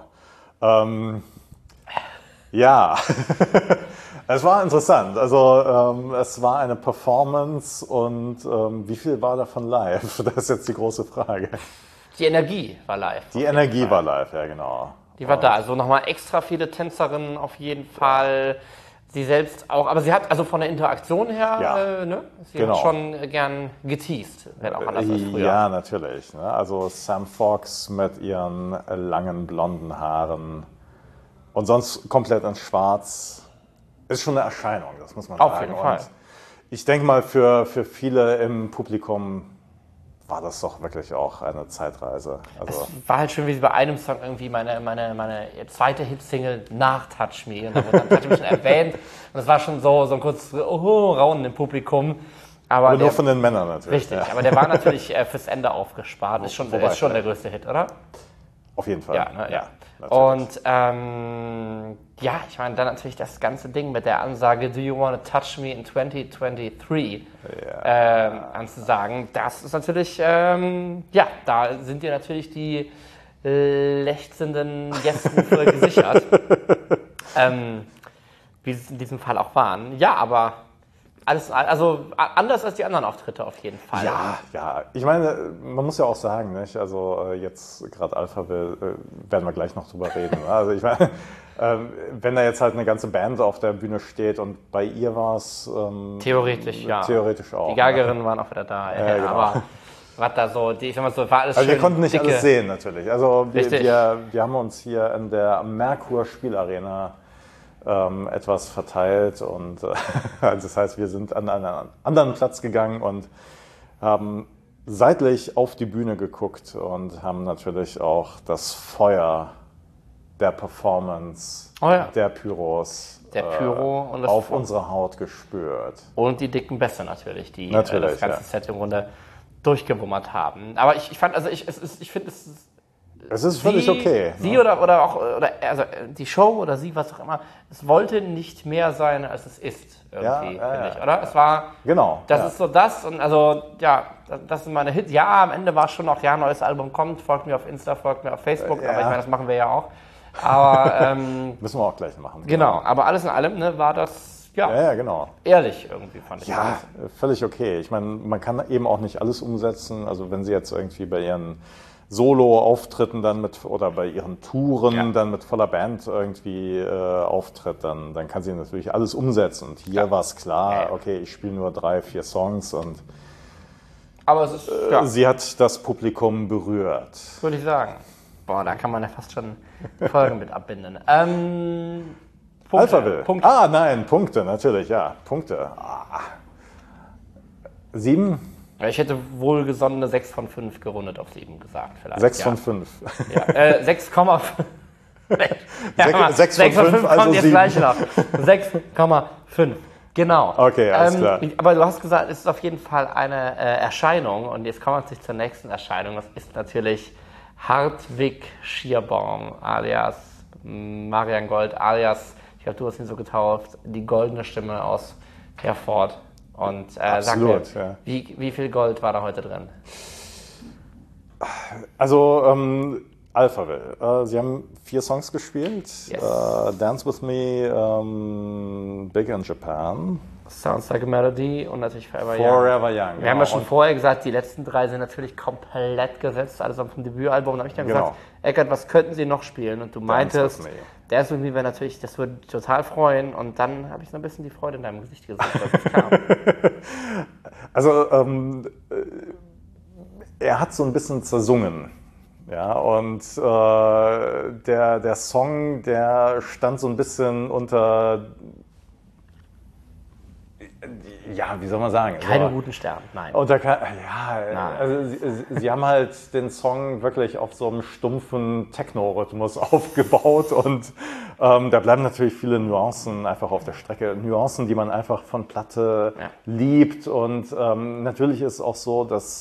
Ja, es war interessant. Also es war eine Performance und wie viel war davon live? Das ist jetzt die große Frage. Die Energie war live. Die Energie war live, ja genau. Die war da, also nochmal extra viele Tänzerinnen auf jeden Fall. Sie selbst auch, aber sie hat also von der Interaktion her, sie hat schon gern geteased, wenn auch anders als früher. Ja, natürlich. Ne? Also Sam Fox mit ihren langen blonden Haaren und sonst komplett in Schwarz ist schon eine Erscheinung, das muss man sagen. Auf jeden Fall. Ich denke mal, für viele im Publikum war das doch wirklich auch eine Zeitreise. Also es war halt schön, wie sie bei einem Song irgendwie meine zweite Hitsingle nach Touch Me, und da wurde dann Touch Me schon erwähnt, und es war schon so ein kurzes Raunen im Publikum. Aber nur von den Männern natürlich. Richtig, aber der war natürlich fürs Ende aufgespart. Ist schon der größte Hit, oder? Auf jeden Fall. Ja. Und ich meine, dann natürlich das ganze Ding mit der Ansage Do you want to touch me in 2023 anzusagen. Das ist natürlich, da sind dir natürlich die lechzenden Gästen für gesichert. Wie es in diesem Fall auch waren. Ja, aber also anders als die anderen Auftritte auf jeden Fall. Ja. Ich meine, man muss ja auch sagen, nicht? Also jetzt gerade Alphaville, werden wir gleich noch drüber reden. Also ich meine, wenn da jetzt halt eine ganze Band auf der Bühne steht und bei ihr war es... theoretisch, ja. Theoretisch auch. Die Geigerinnen waren auch wieder da. Genau. Aber was da so, ich sag mal so, war alles also schön wir konnten nicht dicke. Alles sehen natürlich. Also wir haben uns hier in der Merkur Spielarena etwas verteilt. Und das heißt, wir sind an einen anderen Platz gegangen und haben seitlich auf die Bühne geguckt und haben natürlich auch das Feuer der Performance, der Pyros, und das auf unserer Haut gespürt. Und die dicken Bässe natürlich, die das ganze Set im Grunde durchgewummert haben. Aber ich finde, es ist völlig okay. Sie oder auch die Show oder sie, was auch immer, es wollte nicht mehr sein, als es ist, irgendwie, finde ich, oder? Es war, genau, das ist so das und das sind meine Hits. Ja, am Ende war es schon noch, neues Album kommt, folgt mir auf Insta, folgt mir auf Facebook, aber ich meine, das machen wir ja auch. Aber müssen wir auch gleich machen. Genau, aber alles in allem war das genau. Ehrlich irgendwie, fand ich. Ja, völlig okay. Ich meine, man kann eben auch nicht alles umsetzen. Also wenn sie jetzt irgendwie bei ihren Solo-Auftritten dann oder bei ihren Touren dann mit voller Band irgendwie auftritt, dann kann sie natürlich alles umsetzen. Und hier war es klar, okay, ich spiele nur 3-4 Songs und aber es ist, sie hat das Publikum berührt. Würde ich sagen. Boah, da kann man ja fast schon Folgen mit abbinden. Alphaville. Punkte. Nein, Punkte, natürlich, ja. Punkte. 7? Ja, ich hätte wohlgesonnene 6 von 5 gerundet auf 7 gesagt. Vielleicht. 6 von 5. Ja, 6,5. 6 von 5, also kommt jetzt 7. gleich noch. 6,5. Genau. Okay, alles klar. Aber du hast gesagt, es ist auf jeden Fall eine Erscheinung. Und jetzt kommen wir natürlich zur nächsten Erscheinung. Das ist natürlich Hartwig Schierbaum alias Marian Gold alias, ich glaube, du hast ihn so getauft, die goldene Stimme aus Herford. Und sag mir, wie viel Gold war da heute drin? Also Alphaville. Sie haben 4 Songs gespielt. Yes. Dance With Me, Big in Japan. Sounds Like a Melody und natürlich Forever Young. Wir haben ja schon vorher gesagt, die letzten 3 sind natürlich komplett gesetzt, alles auf dem Debütalbum. Und da habe ich dann gesagt, Eckart, was könnten sie noch spielen? Und du meintest, Dance With Me wäre natürlich, das würde mich total freuen. Und dann habe ich so ein bisschen die Freude in deinem Gesicht gesehen, dass es kam. Also, er hat so ein bisschen zersungen. Ja, und der Song, der stand so ein bisschen unter, wie soll man sagen? Keine guten Sterne, nein. Also sie haben halt den Song wirklich auf so einem stumpfen Techno-Rhythmus aufgebaut und da bleiben natürlich viele Nuancen einfach auf der Strecke. Nuancen, die man einfach von Platte liebt und natürlich ist auch so, dass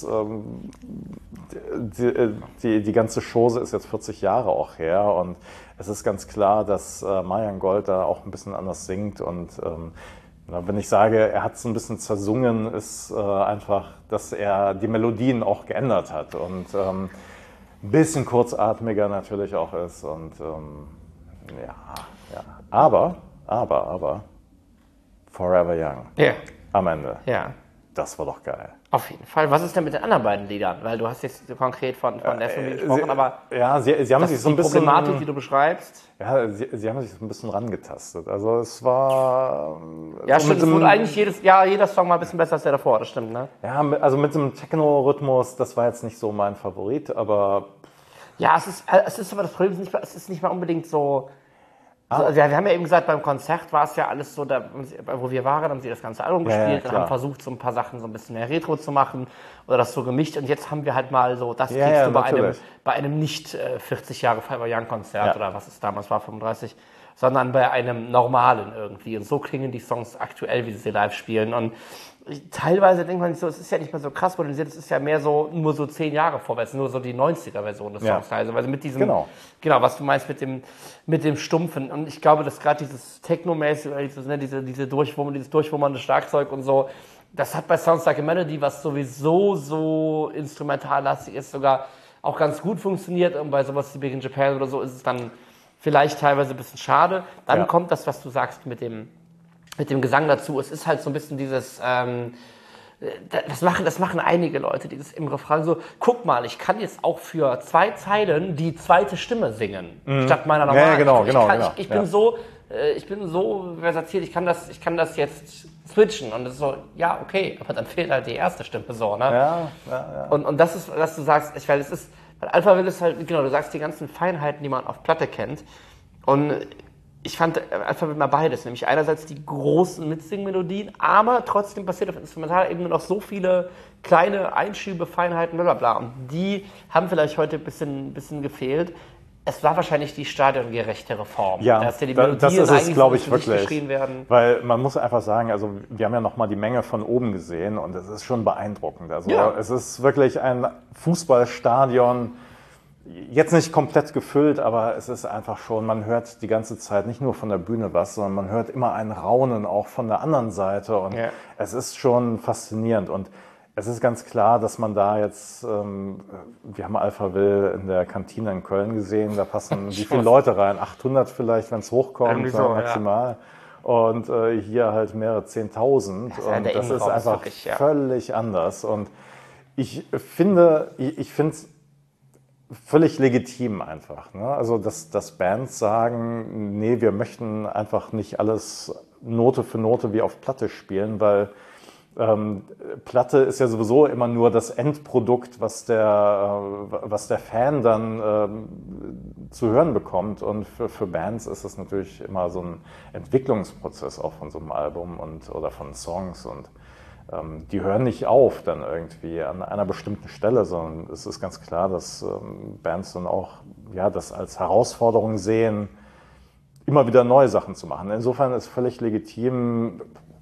die ganze Chose ist jetzt 40 Jahre auch her und es ist ganz klar, dass Marian Gold da auch ein bisschen anders singt und wenn ich sage, er hat es ein bisschen zersungen, ist einfach, dass er die Melodien auch geändert hat und ein bisschen kurzatmiger natürlich auch ist. Und aber Forever Young am Ende. Ja. Das war doch geil. Auf jeden Fall. Was ist denn mit den anderen beiden Liedern? Weil du hast jetzt konkret von Dance With Me gesprochen, aber sie haben sich so ein bisschen... Die Problematik, die du beschreibst... Ja, sie haben sich so ein bisschen rangetastet. Also es war... Ja, stimmt, es wurde eigentlich jeder Song mal ein bisschen besser als der davor, das stimmt, ne? Ja, also mit dem Techno-Rhythmus, das war jetzt nicht so mein Favorit, aber... Ja, es ist aber das Problem, es ist nicht mal unbedingt so... Also, wir haben ja eben gesagt, beim Konzert war es ja alles so, wo wir waren, haben sie das ganze Album gespielt und haben versucht, so ein paar Sachen so ein bisschen mehr Retro zu machen oder das so gemischt. Und jetzt haben wir halt mal so, das kriegst du bei einem nicht 40 Jahre Forever Young Konzert oder was es damals war, 35, sondern bei einem normalen irgendwie. Und so klingen die Songs aktuell, wie sie live spielen. Und teilweise denkt man sich so, es ist ja nicht mehr so krass modernisiert, es ist ja mehr so, nur so 10 Jahre vorwärts, nur so die 90er-Version des Songs. Also mit diesem, genau, was du meinst mit dem Stumpfen. Und ich glaube, dass gerade dieses Techno-mäßige, dieses durchwummernde Schlagzeug und so, das hat bei Sounds Like a Melody, was sowieso so instrumentallastig ist, sogar auch ganz gut funktioniert. Und bei sowas wie Big in Japan oder so ist es dann vielleicht teilweise ein bisschen schade. Dann kommt das, was du sagst mit dem Gesang dazu. Es ist halt so ein bisschen dieses, das machen einige Leute, dieses im Refrain so, guck mal, ich kann jetzt auch für 2 Zeilen die zweite Stimme singen, statt meiner normalen. Ja, ich bin so versatile, ich kann das jetzt switchen und das ist so, ja, okay, aber dann fehlt halt die erste Stimme so, ne? Ja. Und das ist, was du sagst, weil Alphaville ist halt, genau, du sagst die ganzen Feinheiten, die man auf Platte kennt und ich fand einfach immer beides, nämlich einerseits die großen Mitsing-Melodien, aber trotzdem passiert auf Instrumentalebene noch so viele kleine Einschübe, Feinheiten, blablabla. Und die haben vielleicht heute ein bisschen gefehlt. Es war wahrscheinlich die stadiongerechtere Form. Ja, das ist es, glaube ich, wirklich. Weil man muss einfach sagen, also wir haben ja nochmal die Menge von oben gesehen und es ist schon beeindruckend. Also es ist wirklich ein Fußballstadion, jetzt nicht komplett gefüllt, aber es ist einfach schon, man hört die ganze Zeit nicht nur von der Bühne was, sondern man hört immer ein Raunen auch von der anderen Seite und es ist schon faszinierend und es ist ganz klar, dass man da jetzt, wir haben Alphaville in der Kantine in Köln gesehen, da passen wie viele Leute rein? 800 vielleicht, wenn es hochkommt, so, maximal. Ja. Und hier halt mehrere 10.000 und das ist einfach wirklich, völlig anders und ich finde es völlig legitim einfach. Ne? Also, dass Bands sagen, nee, wir möchten einfach nicht alles Note für Note wie auf Platte spielen, weil Platte ist ja sowieso immer nur das Endprodukt, was der Fan dann zu hören bekommt. Und für Bands ist es natürlich immer so ein Entwicklungsprozess auch von so einem Album oder von Songs und die hören nicht auf dann irgendwie an einer bestimmten Stelle, sondern es ist ganz klar, dass Bands dann auch das als Herausforderung sehen, immer wieder neue Sachen zu machen. Insofern ist völlig legitim,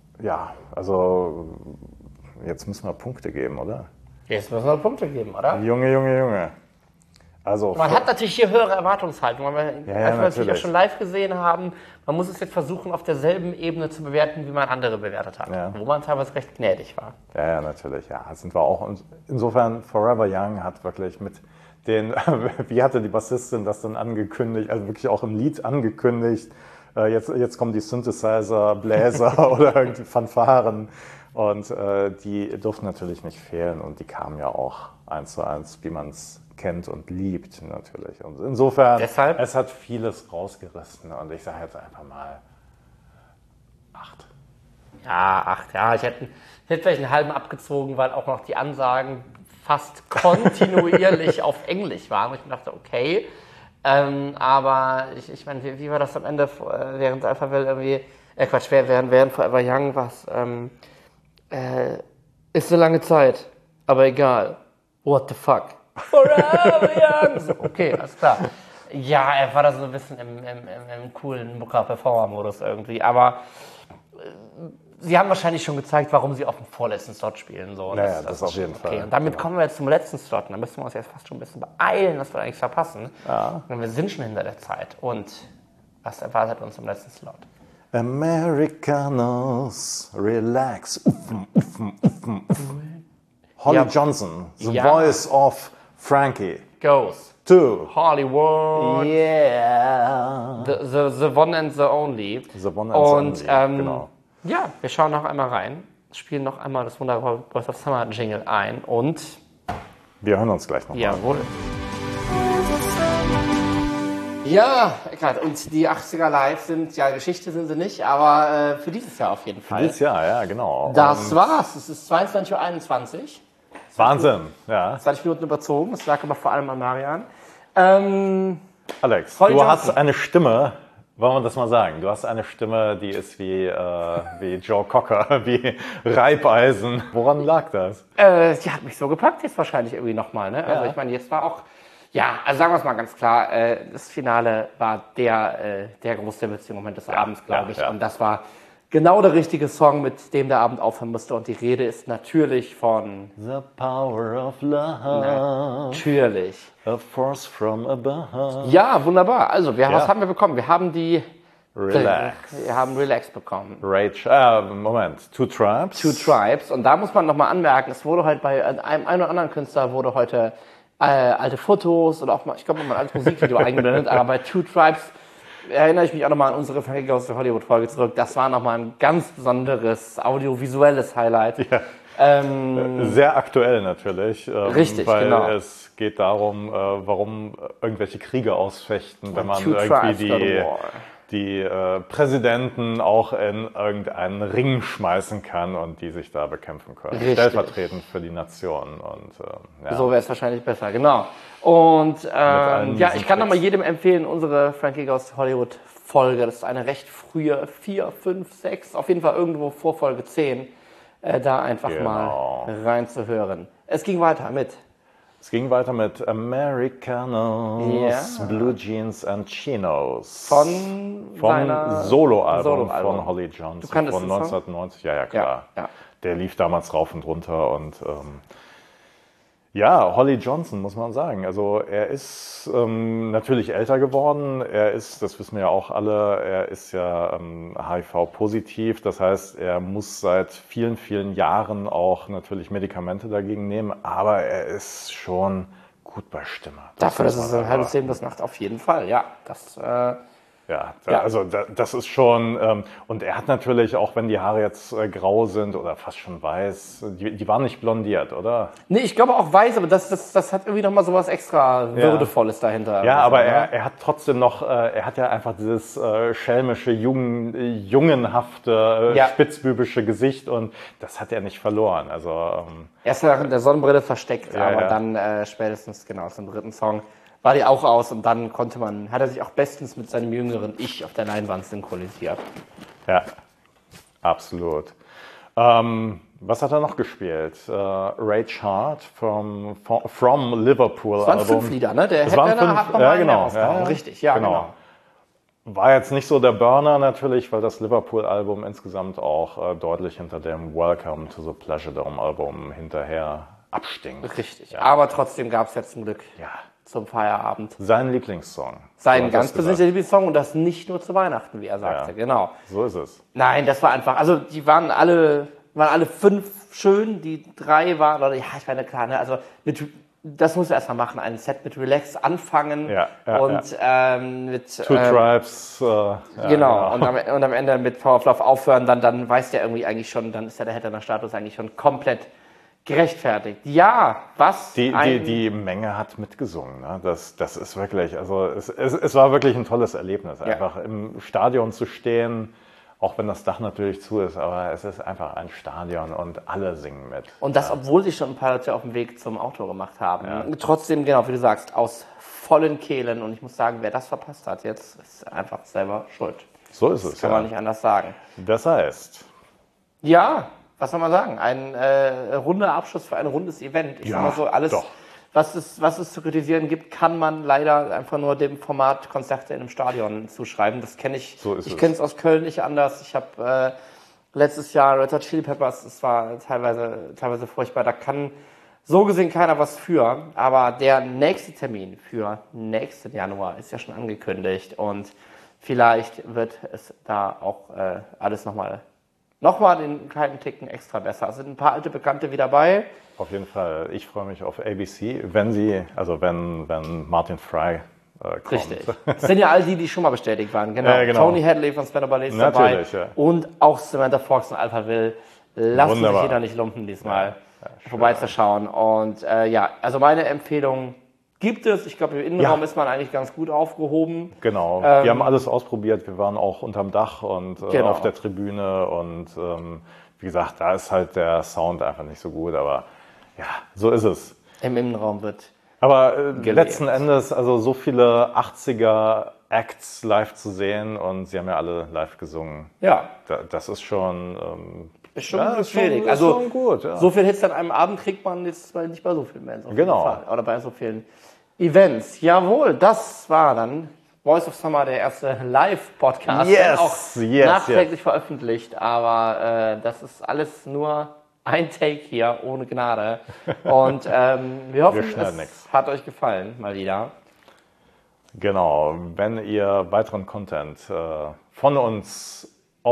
also jetzt müssen wir Punkte geben, oder? Jetzt müssen wir Punkte geben, oder? Junge. Also man hat natürlich hier höhere Erwartungshaltung, weil wir natürlich auch schon live gesehen haben. Man muss es jetzt versuchen, auf derselben Ebene zu bewerten, wie man andere bewertet hat. Ja. Wo man teilweise recht gnädig war. Ja, natürlich. Ja, sind wir auch. Und insofern, Forever Young hat wirklich mit wie hatte die Bassistin das dann angekündigt, also wirklich auch im Lied angekündigt, jetzt kommen die Synthesizer, Bläser oder irgendwie Fanfaren. Und die durften natürlich nicht fehlen. Und die kamen ja auch 1:1, wie man es kennt und liebt natürlich. Und insofern, es hat vieles rausgerissen und ich sage jetzt einfach mal 8. Ja, 8, ja. Ich hätte vielleicht einen halben abgezogen, weil auch noch die Ansagen fast kontinuierlich auf Englisch waren. Und ich dachte, okay. Aber ich meine, wie war das am Ende, während Alphaville irgendwie, während Forever Young was, ist eine lange Zeit, aber egal. What the fuck? Forever Young! So, okay, alles klar. Ja, er war da so ein bisschen im coolen Mucker-Performer-Modus irgendwie, aber sie haben wahrscheinlich schon gezeigt, warum sie auf dem vorletzten Slot spielen. So. Naja, das auf jeden Fall. Und damit kommen wir jetzt zum letzten Slot. Da müssen wir uns jetzt fast schon ein bisschen beeilen, dass wir da nichts verpassen. Ja. Und wir sind schon hinter der Zeit. Und was erwartet uns im letzten Slot? Americanos, relax. Holly Johnson, the voice of Frankie. Goes to Hollywood. Yeah. The one and the only. The one and the only, genau. Ja, wir schauen noch einmal rein, spielen noch einmal das wunderbare Boys of Summer Jingle ein und wir hören uns gleich noch Jawohl. Ja, Eckhard, und die 80er Live sind, ja, Geschichte sind sie nicht, aber für dieses Jahr auf jeden Fall. Für dieses Jahr, ja, genau. Das war's. Es ist 22:21 Uhr. Wahnsinn, ja. 20 Minuten überzogen, das lag aber vor allem an Marian. Alex, du hast eine Stimme, wollen wir das mal sagen, du hast eine Stimme, die ist wie Joe Cocker, wie Reibeisen. Woran lag das? Die hat mich so gepackt jetzt wahrscheinlich irgendwie nochmal, ne? Also ich meine, jetzt war auch, ja, also sagen wir es mal ganz klar, das Finale war der große Beziehungsmoment des Abends, glaube ich. Ja. Und das war genau der richtige Song, mit dem der Abend aufhören musste. Und die Rede ist natürlich von The Power of Love. Natürlich. A Force from Above. Ja, wunderbar. Also, was haben wir bekommen? Wir haben Relax. Wir haben Relax bekommen. Rage. Moment. Two Tribes. Und da muss man nochmal anmerken, es wurde halt bei einem oder anderen Künstler wurde heute alte Fotos oder auch mal, ich glaube, mal ein altes Musikvideo eingeblendet, aber bei Two Tribes erinnere ich mich auch nochmal an unsere Vergleich aus der Hollywood-Folge zurück. Das war nochmal ein ganz besonderes audiovisuelles Highlight. Ja. Sehr aktuell natürlich. Richtig, weil genau. Es geht darum, warum irgendwelche Kriege ausfechten, wenn man irgendwie die Präsidenten auch in irgendeinen Ring schmeißen kann und die sich da bekämpfen können. Richtig. Stellvertretend für die Nation. Und, so wäre es wahrscheinlich besser, genau. Und ich kann nochmal jedem empfehlen, unsere Frankie Goes Hollywood Folge, das ist eine recht frühe, 4, 5, 6, auf jeden Fall irgendwo vor Folge 10, da einfach mal reinzuhören. Es ging weiter mit Americanos, Blue Jeans and Chinos. Vom Soloalbum von Holly Johnson von 1990. Ja, klar. Ja. Der lief damals rauf und runter und Holly Johnson, muss man sagen. Also er ist natürlich älter geworden. Er ist, das wissen wir ja auch alle, er ist ja HIV-positiv. Das heißt, er muss seit vielen, vielen Jahren auch natürlich Medikamente dagegen nehmen. Aber er ist schon gut bei Stimme. Dafür, dass es ein halbes Leben das macht, auf jeden Fall. Ja, das... Also das ist schon, und er hat natürlich, auch wenn die Haare jetzt grau sind oder fast schon weiß, die waren nicht blondiert, oder? Nee, ich glaube auch weiß, aber das hat irgendwie nochmal so was extra Würdevolles dahinter. Ja, aber er hat trotzdem noch, er hat ja einfach dieses schelmische, jungenhafte, spitzbübische Gesicht und das hat er nicht verloren. Also erst in der Sonnenbrille versteckt, aber dann spätestens genau zum dritten Song war die auch aus und dann hat er sich auch bestens mit seinem jüngeren Ich auf der Leinwand synchronisiert. Ja, absolut. Was hat er noch gespielt? Rage Hard from Liverpool. Das waren 5 Lieder, ne? Der Headliner hat nochmal einen rausgehauen. Richtig, genau. War jetzt nicht so der Burner natürlich, weil das Liverpool-Album insgesamt auch deutlich hinter dem Welcome to the Pleasure Dome-Album hinterher abstinkt. Richtig, aber trotzdem gab es ja zum Glück zum Feierabend. Sein Lieblingssong. Sein ganz persönlicher Lieblingssong und das nicht nur zu Weihnachten, wie er sagte, genau. So ist es. Nein, das war einfach, also die waren alle 5 schön, die 3 waren, oder ich meine, klar, ne, also das muss er erstmal machen, ein Set mit Relax anfangen und mit Two Tribes. Genau. Und am Ende mit Power of Love aufhören, dann weiß der irgendwie eigentlich schon, dann ist ja der Headliner-Status eigentlich schon komplett gerechtfertigt. Ja, was? Die Menge hat mitgesungen. Ne? Das ist wirklich, also es war wirklich ein tolles Erlebnis, einfach im Stadion zu stehen, auch wenn das Dach natürlich zu ist, aber es ist einfach ein Stadion und alle singen mit. Und das, obwohl sich schon ein paar Leute auf dem Weg zum Auto gemacht haben. Ja. Trotzdem, genau, wie du sagst, aus vollen Kehlen. Und ich muss sagen, wer das verpasst hat jetzt, ist einfach selber schuld. So ist es. Das kann man nicht anders sagen. Das heißt. Ja, was soll man sagen? Ein runder Abschluss für ein rundes Event. Ich sag mal so, alles, was es zu kritisieren gibt, kann man leider einfach nur dem Format Konzerte in einem Stadion zuschreiben. Das kenne ich. So ist ich kenne es aus Köln nicht anders. Ich habe letztes Jahr Red Hot Chili Peppers, das war teilweise furchtbar. Da kann so gesehen keiner was für. Aber der nächste Termin für nächsten Januar ist ja schon angekündigt. Und vielleicht wird es da auch alles nochmal den kleinen Ticken extra besser. Es sind ein paar alte Bekannte wieder dabei. Auf jeden Fall. Ich freue mich auf ABC, wenn Martin Fry kommt. Richtig. Das sind ja all die schon mal bestätigt waren. Genau. Tony Hadley von Spandau Ballet ist dabei. Ja. Und auch Samantha Fox und Alpha Will. Lassen sich jeder nicht lumpen diesmal vorbeizuschauen. Und also meine Empfehlung gibt es. Ich glaube, im Innenraum ist man eigentlich ganz gut aufgehoben. Genau. Wir haben alles ausprobiert. Wir waren auch unterm Dach und auf der Tribüne. Und wie gesagt, da ist halt der Sound einfach nicht so gut. Aber ja, so ist es. Im Innenraum wird aber letzten Endes, also so viele 80er-Acts live zu sehen. Und sie haben ja alle live gesungen. Ja. Das ist schon... Ist schon gut. Ja. So viel Hits an einem Abend kriegt man jetzt nicht bei so vielen Bands. Oder bei so vielen Events. Jawohl, das war dann Voice of Summer, der erste Live-Podcast. Nachträglich veröffentlicht. Aber das ist alles nur ein Take hier, ohne Gnade. Und wir hoffen, es hat euch gefallen, mal wieder. Genau, wenn ihr weiteren Content von uns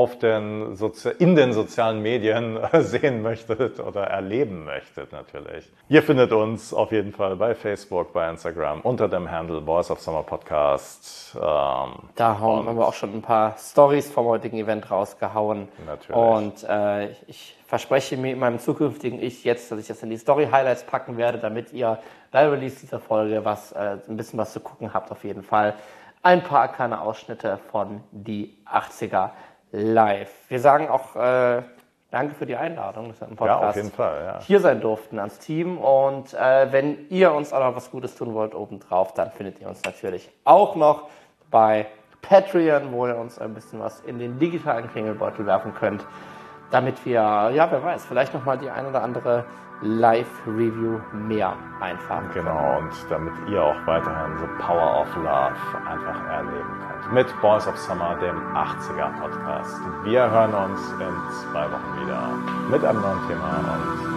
in den sozialen Medien sehen möchtet oder erleben möchtet natürlich. Ihr findet uns auf jeden Fall bei Facebook, bei Instagram unter dem Handle Voice of Summer Podcast. Da haben wir auch schon ein paar Stories vom heutigen Event rausgehauen. Natürlich. Und ich verspreche mir in meinem zukünftigen Ich jetzt, dass ich das in die Story-Highlights packen werde, damit ihr bei Release dieser Folge ein bisschen was zu gucken habt auf jeden Fall. ein paar kleine Ausschnitte von die 80er live. Wir sagen auch danke für die Einladung, dass wir im Podcast auf jeden Fall, hier sein durften ans Team. Und wenn ihr uns auch noch was Gutes tun wollt obendrauf, dann findet ihr uns natürlich auch noch bei Patreon, wo ihr uns ein bisschen was in den digitalen Klingelbeutel werfen könnt, damit wir, ja, wer weiß, vielleicht nochmal die ein oder andere Live-Review mehr einfahren können. Genau, und damit ihr auch weiterhin so Power of Love einfach erleben könnt. Mit Boys of Summer, dem 80er Podcast. Wir hören uns in 2 Wochen wieder mit einem neuen Thema und